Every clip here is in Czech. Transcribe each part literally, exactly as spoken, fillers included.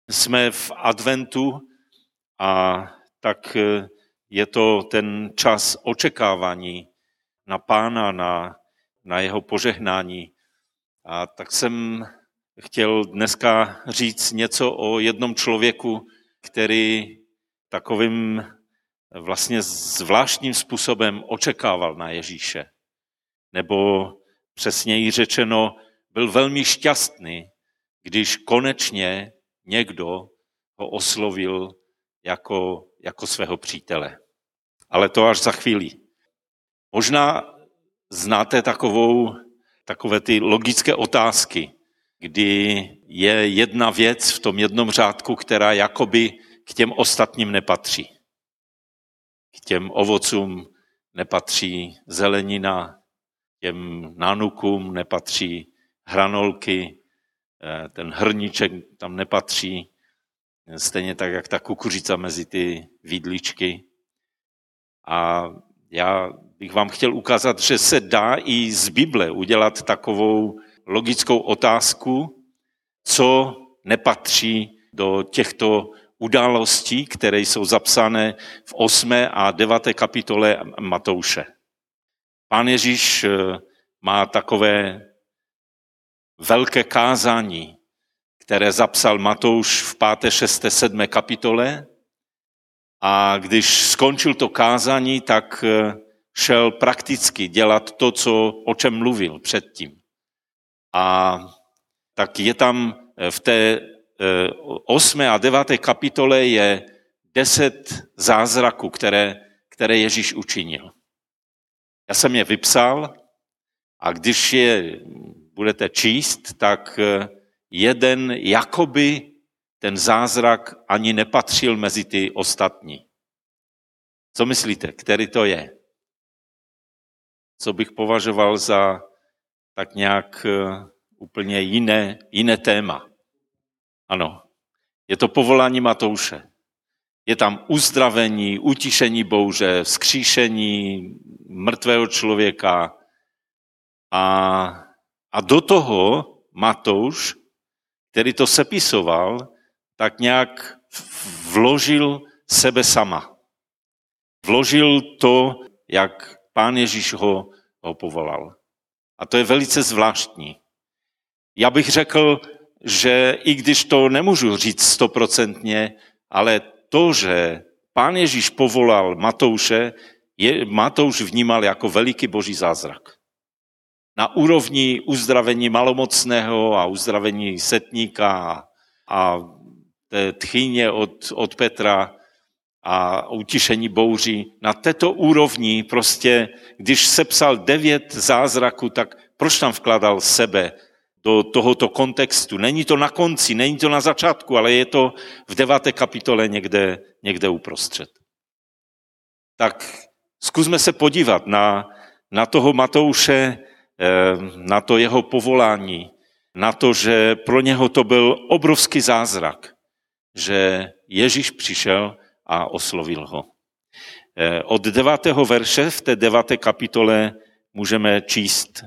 Jsme v adventu a tak je to ten čas očekávání na Pána, na, na jeho požehnání. A tak jsem chtěl dneska říct něco o jednom člověku, který takovým vlastně zvláštním způsobem očekával na Ježíše. Nebo přesněji řečeno, byl velmi šťastný, když konečně někdo ho oslovil jako, jako svého přítele. Ale to až za chvíli. Možná znáte takovou, takové ty logické otázky, kdy je jedna věc v tom jednom řádku, která jakoby k těm ostatním nepatří. K těm ovocům nepatří zelenina, těm nánukům nepatří hranolky, ten hrníček tam nepatří, stejně tak, jak ta kukuřica mezi ty vidličky. A já bych vám chtěl ukázat, že se dá i z Bible udělat takovou logickou otázku, co nepatří do těchto událostí, které jsou zapsané v osmé a deváté kapitole Matouše. Pán Ježíš má takové velké kázání, které zapsal Matouš v páté, šesté, sedmé kapitole, a když skončil to kázání, tak šel prakticky dělat to, co, o čem mluvil předtím. A tak je tam v té osmé a deváté kapitole je deset zázraků, které, které Ježíš učinil. Já jsem je vypsal a když je budete číst, tak jeden jakoby ten zázrak ani nepatřil mezi ty ostatní. Co myslíte, který to je? Co bych považoval za tak nějak úplně jiné, jiné téma. Ano, je to povolání Matouše. Je tam uzdravení, utišení bouře, vzkříšení mrtvého člověka a, a do toho Matouš, který to sepisoval, tak nějak vložil sebe sama. Vložil to, jak Pán Ježíš ho, ho povolal. A to je velice zvláštní. Já bych řekl, že i když to nemůžu říct stoprocentně, ale to, že Pán Ježíš povolal Matouše, je, Matouš vnímal jako veliký boží zázrak. Na úrovni uzdravení malomocného a uzdravení setníka a té tchýně od, od Petra a utišení bouří. Na této úrovni prostě, když sepsal devět zázraků, tak proč tam vkládal sebe do tohoto kontextu? Není to na konci, není to na začátku, ale je to v deváté kapitole někde, někde uprostřed. Tak zkusme se podívat na, na toho Matouše, na to jeho povolání, na to, že pro něho to byl obrovský zázrak, že Ježíš přišel a oslovil ho. Od devátého verše v té deváté kapitole můžeme číst.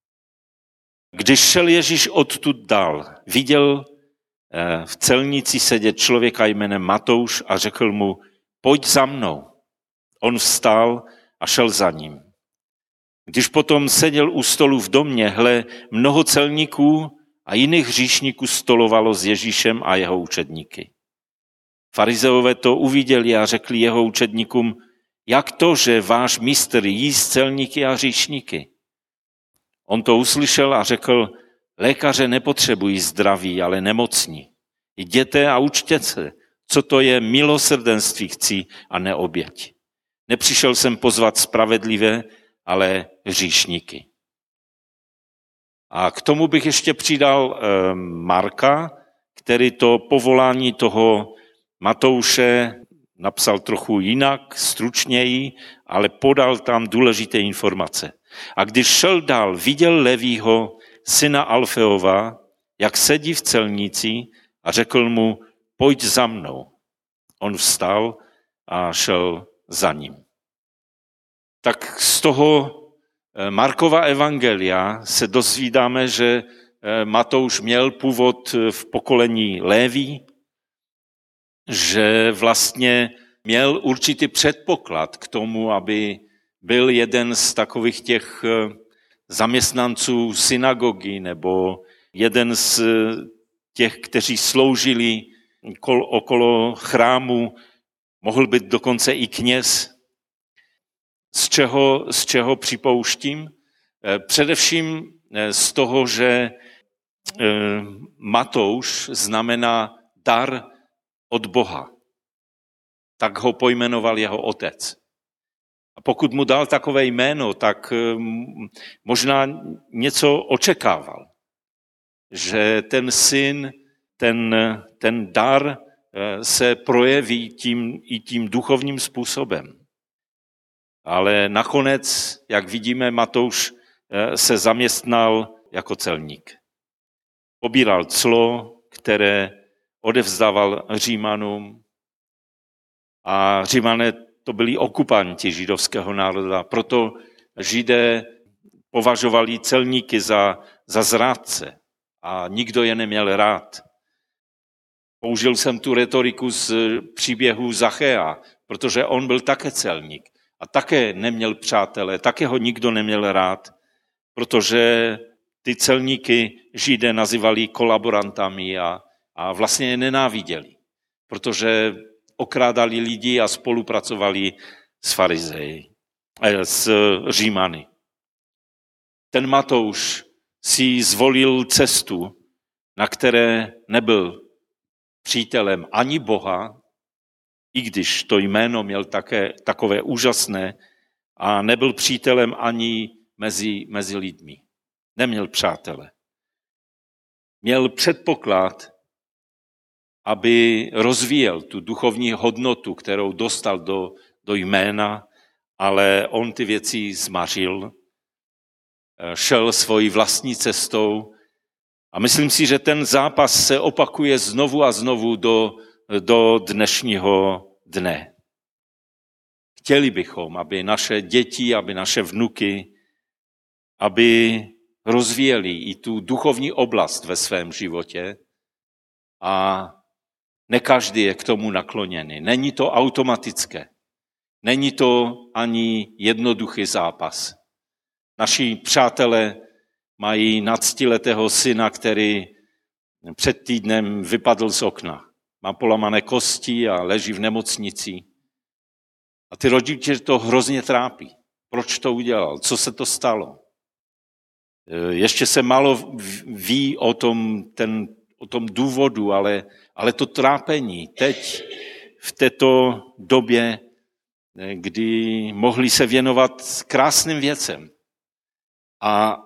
Když šel Ježíš odtud dál, viděl v celnici sedět člověka jménem Matouš a řekl mu, pojď za mnou. On vstal a šel za ním. Když potom seděl u stolu v domě, hle, mnoho celníků a jiných hříšníků stolovalo s Ježíšem a jeho učedníky. Farizeové to uviděli a řekli jeho učedníkům, jak to, že váš mistr jí s celníky a hříšníky? On to uslyšel a řekl, lékaře nepotřebují zdraví, ale nemocní. Jděte a učte se, co to je milosrdenství chci a ne oběť. Nepřišel jsem pozvat spravedlivé, ale hříšníky. A k tomu bych ještě přidal e, Marka, který to povolání toho Matouše napsal trochu jinak, stručněji, ale podal tam důležité informace. A když šel dál, viděl Levího, syna Alfeova, jak sedí v celnici a řekl mu, pojď za mnou. On vstal a šel za ním. Tak z toho Markova evangelia se dozvídáme, že Matouš měl původ v pokolení Léví že vlastně měl určitý předpoklad k tomu, aby byl jeden z takových těch zaměstnanců synagogy nebo jeden z těch, kteří sloužili okolo chrámu, mohl být dokonce i kněz. Z čeho, z čeho připouštím? Především z toho, že Matouš znamená dar od Boha. Tak ho pojmenoval jeho otec. A pokud mu dal takové jméno, tak možná něco očekával. Že ten syn, ten, ten dar se projeví tím, i tím duchovním způsobem. Ale nakonec, jak vidíme, Matouš se zaměstnal jako celník. Pobíral clo, které odevzdával Římanům. A Římané to byli okupanti židovského národa, proto Židé považovali celníky za, za zrádce a nikdo je neměl rád. Použil jsem tu retoriku z příběhu Zachea, protože on byl také celník a také neměl přátele, také ho nikdo neměl rád, protože ty celníky Židé nazývali kolaborantami a, a vlastně je nenáviděli, protože okrádali lidi a spolupracovali s farizeji, s Římany. Ten Matouš si zvolil cestu, na které nebyl přítelem ani Boha, i když to jméno měl také takové úžasné, a nebyl přítelem ani mezi, mezi lidmi. Neměl přátele. Měl předpoklad, aby rozvíjel tu duchovní hodnotu, kterou dostal do, do jména, ale on ty věci zmařil, šel svojí vlastní cestou a myslím si, že ten zápas se opakuje znovu a znovu do, do dnešního dne. Chtěli bychom, aby naše děti, aby naše vnuky, aby rozvíjeli i tu duchovní oblast ve svém životě a ne každý je k tomu nakloněný. Není to automatické. Není to ani jednoduchý zápas. Naši přátelé mají nadstiletého syna, který před týdnem vypadl z okna. Má polamané kosti a leží v nemocnici. A ty rodiče to hrozně trápí. Proč to udělal? Co se to stalo? Ještě se málo ví o tom, ten, o tom důvodu, ale, ale to trápení teď v této době, kdy mohli se věnovat krásným věcem. A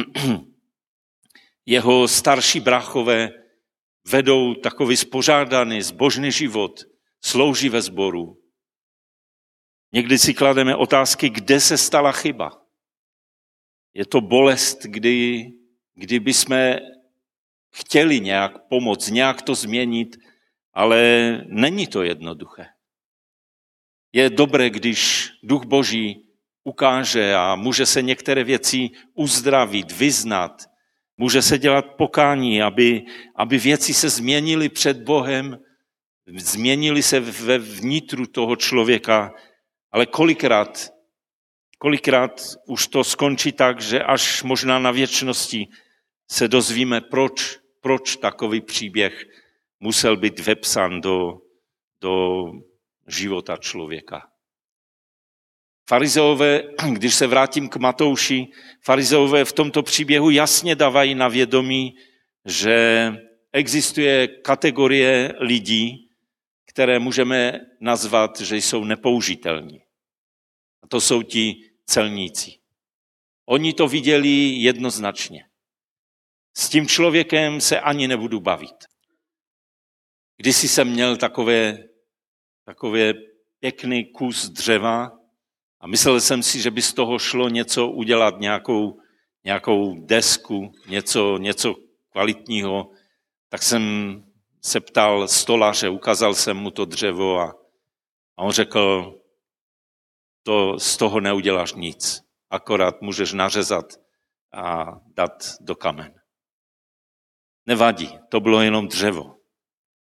jeho starší bráchové vedou takový spořádaný, zbožný život, slouží ve sboru. Někdy si klademe otázky, kde se stala chyba. Je to bolest, kdy, kdy bychom chtěli nějak pomoct, nějak to změnit, ale není to jednoduché. Je dobré, když Duch Boží ukáže a může se některé věci uzdravit, vyznat, může se dělat pokání, aby, aby věci se změnily před Bohem, změnily se ve vnitru toho člověka, ale kolikrát, kolikrát už to skončí tak, že až možná na věčnosti se dozvíme, proč, proč takový příběh musel být vepsán do, do života člověka. Farizeové, když se vrátím k Matouši, farizeové v tomto příběhu jasně dávají na vědomí, že existuje kategorie lidí, které můžeme nazvat, že jsou nepoužitelní. A to jsou ti celníci. Oni to viděli jednoznačně. S tím člověkem se ani nebudu bavit. Kdysi jsem měl takové, takové pěkný kus dřeva a myslel jsem si, že by z toho šlo něco udělat, nějakou, nějakou desku, něco, něco kvalitního. Tak jsem se ptal stolaře, ukázal jsem mu to dřevo a, a on řekl, to z toho neuděláš nic, akorát můžeš nařezat a dát do kamen. Nevadí, to bylo jenom dřevo.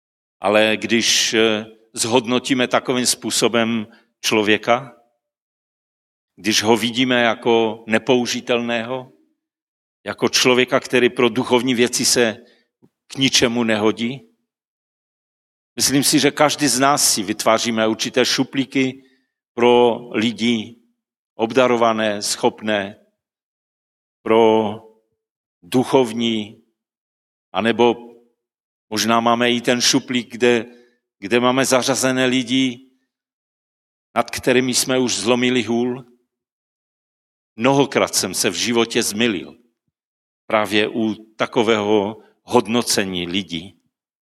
Ale když zhodnotíme takovým způsobem člověka, když ho vidíme jako nepoužitelného, jako člověka, který pro duchovní věci se k ničemu nehodí, myslím si, že každý z nás si vytváříme určité šuplíky pro lidi obdarované, schopné, pro duchovní, anebo možná máme i ten šuplík, kde, kde máme zařazené lidi, nad kterými jsme už zlomili hůl. Mnohokrát jsem se v životě zmylil právě u takového hodnocení lidí.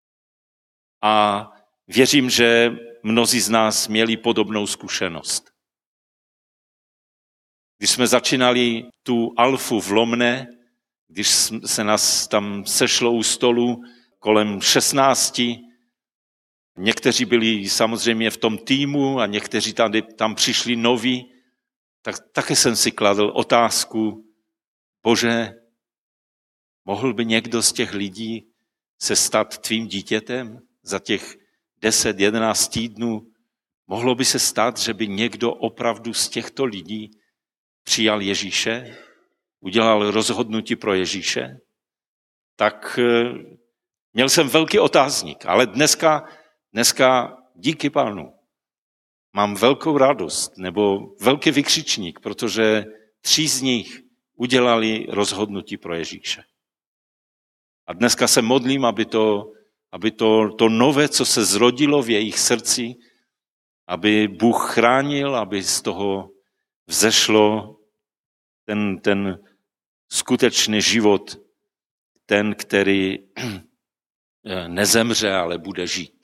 A věřím, že mnozí z nás měli podobnou zkušenost. Když jsme začínali tu alfu v Lomné, když se nás tam sešlo u stolu kolem šestnácti, někteří byli samozřejmě v tom týmu a někteří tam, tam přišli noví, tak také jsem si kladl otázku, Bože, mohl by někdo z těch lidí se stát tvým dítětem za těch deset, jedenáct týdnů? Mohlo by se stát, že by někdo opravdu z těchto lidí přijal Ježíše, udělal rozhodnutí pro Ježíše? Tak měl jsem velký otázník, ale dneska, dneska díky Pánu mám velkou radost nebo velký vykřičník, protože tři z nich udělali rozhodnutí pro Ježíše. A dneska se modlím, aby to, aby to, to nové, co se zrodilo v jejich srdci, aby Bůh chránil, aby z toho vzešlo ten, ten skutečný život, ten, který nezemře, ale bude žít.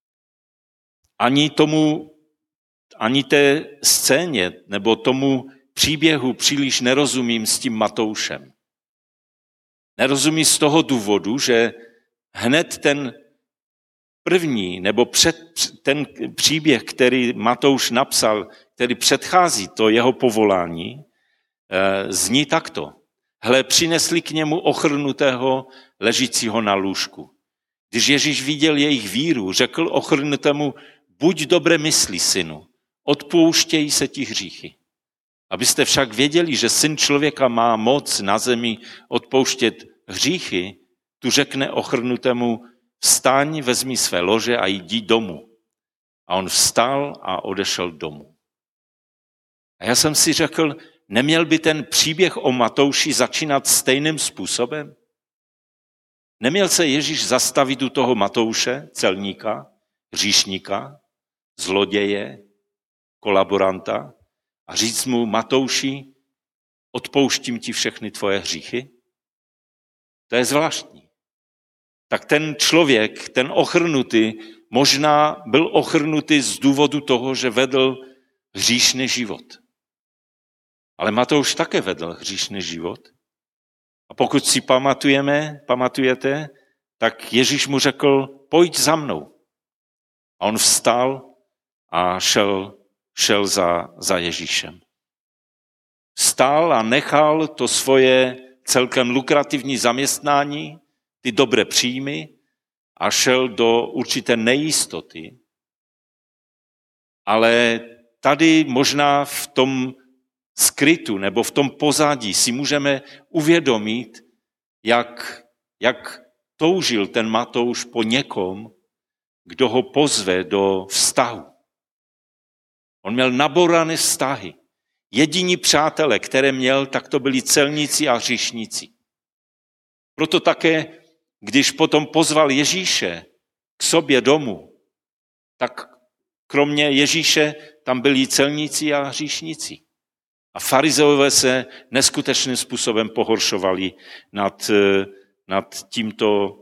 Ani tomu, ani té scéně nebo tomu příběhu příliš nerozumím s tím Matoušem. Nerozumím z toho důvodu, že hned ten první nebo před, ten příběh, který Matouš napsal, který předchází to jeho povolání, zní takto. Hle, přinesli k němu ochrnutého ležícího na lůžku. Když Ježíš viděl jejich víru, řekl ochrnutému, buď dobré mysli, synu, odpouštějí se ti hříchy. Abyste však věděli, že syn člověka má moc na zemi odpouštět hříchy, tu řekne ochrnutému, vstaň, vezmi své lože a jdi domů. A on vstal a odešel domů. A já jsem si řekl, neměl by ten příběh o Matouši začínat stejným způsobem? Neměl se Ježíš zastavit u toho Matouše, celníka, hříšníka, zloděje, kolaboranta a říct mu, Matouši, odpouštím ti všechny tvoje hříchy? To je zvláštní. Tak ten člověk, ten ochrnutý, možná byl ochrnutý z důvodu toho, že vedl hříšný život. Ale Matouš také vedl hříšný život. A pokud si pamatujeme, pamatujete, tak Ježíš mu řekl, pojď za mnou. A on vstal a šel, šel za, za Ježíšem. Vstal a nechal to svoje celkem lukrativní zaměstnání, ty dobré příjmy a šel do určité nejistoty. Ale tady možná v tom skrytu nebo v tom pozadí si můžeme uvědomit, jak, jak toužil ten Matouš po někom, kdo ho pozve do vztahu. On měl naborané vztahy. Jediní přátelé, které měl, tak to byli celníci a hříšníci. Proto také, když potom pozval Ježíše k sobě domů, tak kromě Ježíše tam byli celníci a hříšníci. A farizeové se neskutečným způsobem pohoršovali nad, nad tímto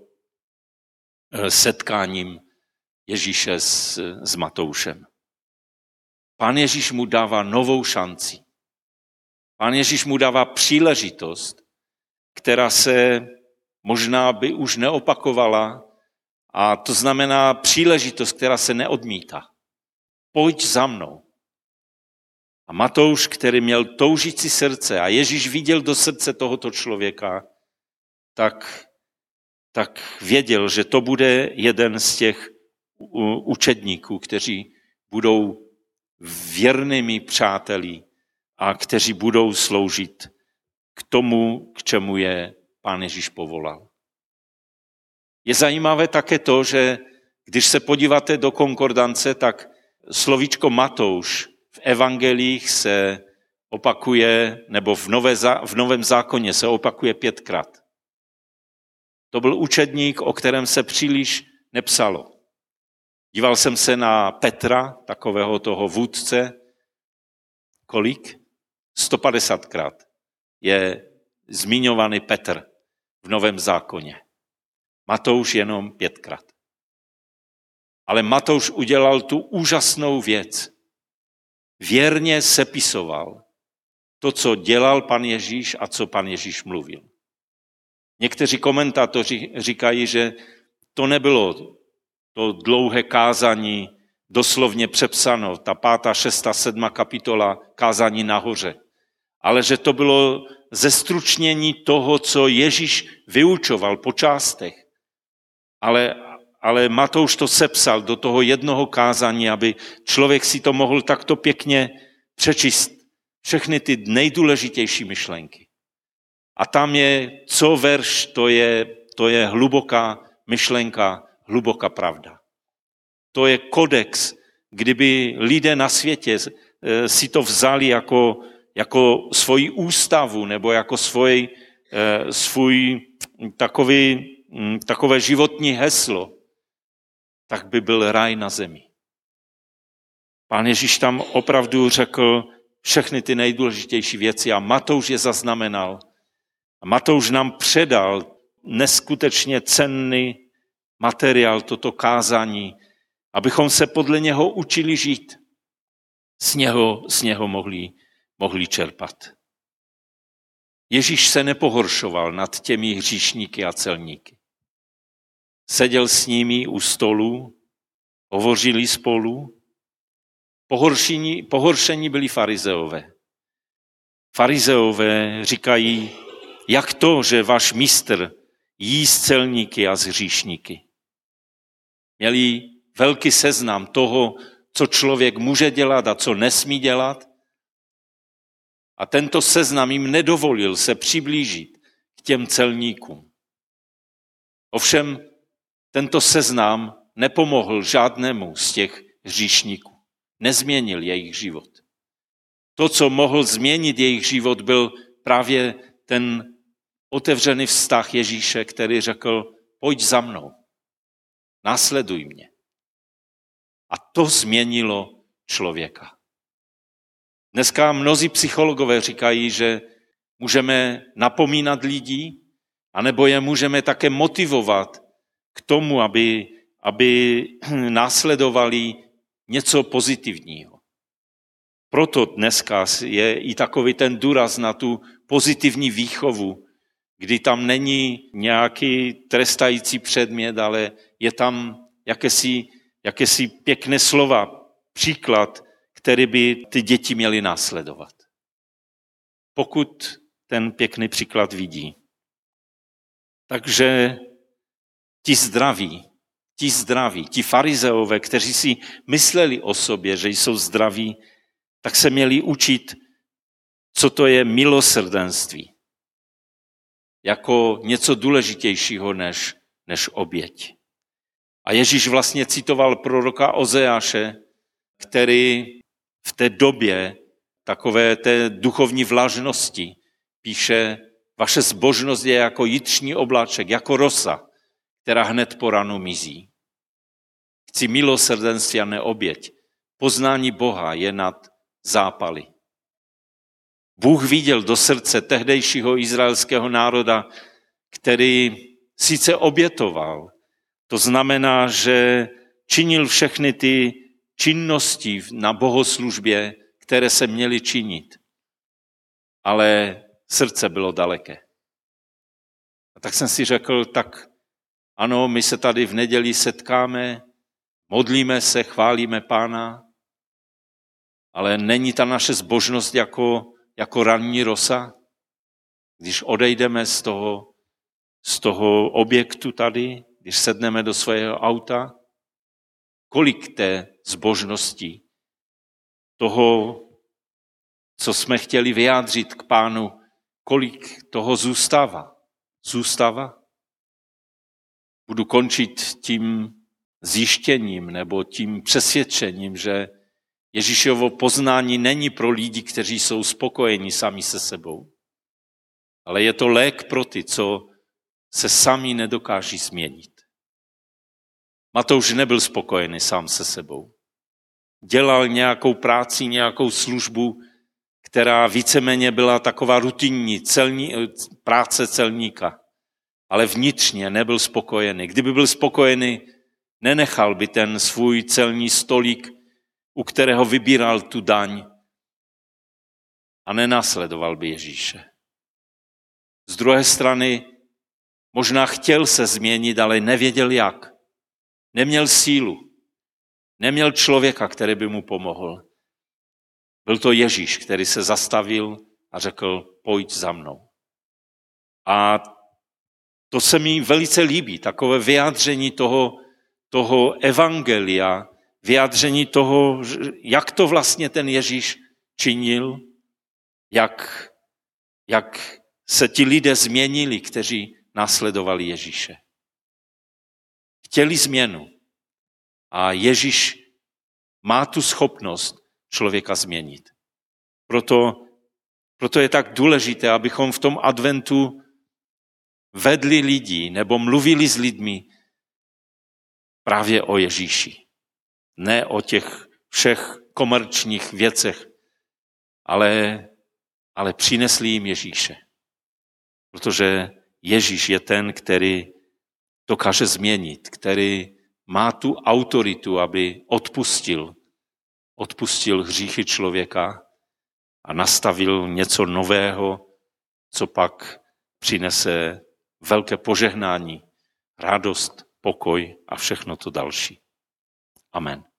setkáním Ježíše s, s Matoušem. Pán Ježíš mu dává novou šanci. Pán Ježíš mu dává příležitost, která se možná by už neopakovala, a to znamená příležitost, která se neodmítá. Pojď za mnou. A Matouš, který měl toužící srdce a Ježíš viděl do srdce tohoto člověka, tak, tak věděl, že to bude jeden z těch učedníků, kteří budou věrnými přáteli a kteří budou sloužit k tomu, k čemu je Pán Ježíš povolal. Je zajímavé také to, že když se podíváte do konkordance, tak slovíčko Matouš v evangelích se opakuje, nebo v, nové, v Novém zákoně se opakuje pětkrát. To byl učedník, o kterém se příliš nepsalo. Díval jsem se na Petra, takového toho vůdce. Kolik? sto padesátkrát je zmiňovaný Petr v Novém zákoně. Matouš jenom pětkrát. Ale Matouš udělal tu úžasnou věc. Věrně sepisoval to, co dělal Pan Ježíš a co Pan Ježíš mluvil. Někteří komentátoři říkají, že to nebylo to dlouhé kázání doslovně přepsáno, ta pátá, šestá, sedmá kapitola kázání nahoře, ale že to bylo zestručnění toho, co Ježíš vyučoval po částech. Ale, ale Matouš to sepsal do toho jednoho kázání, aby člověk si to mohl takto pěkně přečíst. Všechny ty nejdůležitější myšlenky. A tam je, co verš, to je, to je hluboká myšlenka, hluboká pravda. To je kodex, kdyby lidé na světě si to vzali jako, jako svoji ústavu nebo jako svoj, svůj takový, takové životní heslo, tak by byl ráj na zemi. Pán Ježíš tam opravdu řekl všechny ty nejdůležitější věci a Matouš je zaznamenal. A Matouš nám předal neskutečně cenný materiál, toto kázání, abychom se podle něho učili žít. Z něho, z něho mohli, mohli čerpat. Ježíš se nepohoršoval nad těmi hříšníky a celníky. Seděl s nimi u stolu, hovořili spolu. Pohoršení, pohoršení byli farizeové. Farizeové říkají, jak to, že váš mistr jí s celníky a s hříšníky. Měli velký seznam toho, co člověk může dělat a co nesmí dělat. A tento seznam jim nedovolil se přiblížit k těm celníkům. Ovšem, tento seznam nepomohl žádnému z těch hříšníků. Nezměnil jejich život. To, co mohl změnit jejich život, byl právě ten otevřený vztah Ježíše, který řekl, pojď za mnou, následuj mě. A to změnilo člověka. Dneska mnozí psychologové říkají, že můžeme napomínat lidi, anebo je můžeme také motivovat k tomu, aby, aby následovali něco pozitivního. Proto dneska je i takový ten důraz na tu pozitivní výchovu, kdy tam není nějaký trestající předmět, ale je tam jakési, jakési pěkné slova, příklad, který by ty děti měly následovat. Pokud ten pěkný příklad vidí. Takže ti zdraví, ti zdraví, ti farizeové, kteří si mysleli o sobě, že jsou zdraví, tak se měli učit, co to je milosrdenství. Jako něco důležitějšího než, než oběť. A Ježíš vlastně citoval proroka Ozeáše, který v té době takové té duchovní vlažnosti píše, vaše zbožnost je jako jitřní obláček, jako rosa, která hned po ránu mizí. Chci milosrdenství a ne oběť. Poznání Boha je nad zápaly. Bůh viděl do srdce tehdejšího izraelského národa, který sice obětoval, to znamená, že činil všechny ty činnosti na bohoslužbě, které se měly činit, ale srdce bylo daleké. A tak jsem si řekl, tak ano, my se tady v neděli setkáme, modlíme se, chválíme Pána, ale není ta naše zbožnost jako, jako ranní rosa, když odejdeme z toho, z toho objektu tady, když sedneme do svého auta. kolik té zbožnosti, toho, co jsme chtěli vyjádřit k Pánu, kolik toho zůstává. Zůstává? Budu končit tím zjištěním nebo tím přesvědčením, že Ježíšovo poznání není pro lidi, kteří jsou spokojeni sami se sebou, ale je to lék pro ty, co se sami nedokáží změnit. Matouš nebyl spokojený sám se sebou. Dělal nějakou práci, nějakou službu, která víceméně byla taková rutinní celní, práce celníka, ale vnitřně nebyl spokojený. Kdyby byl spokojený, nenechal by ten svůj celní stolík, u kterého vybíral tu daň, a nenásledoval by Ježíše. Z druhé strany možná chtěl se změnit, ale nevěděl jak. Neměl sílu. Neměl člověka, který by mu pomohl. Byl to Ježíš, který se zastavil a řekl, pojď za mnou. A to se mi velice líbí, takové vyjádření toho, toho evangelia, vyjádření toho, jak to vlastně ten Ježíš činil, jak, jak se ti lidé změnili, kteří následovali Ježíše. Chtěli změnu a Ježíš má tu schopnost člověka změnit. Proto, proto je tak důležité, abychom v tom adventu vedli lidi nebo mluvili s lidmi právě o Ježíši. Ne o těch všech komerčních věcech, ale, ale přinesli jim Ježíše. Protože Ježíš je ten, který dokáže změnit, který má tu autoritu, aby odpustil, odpustil hříchy člověka a nastavil něco nového, co pak přinese velké požehnání, radost, pokoj a všechno to další. Amen.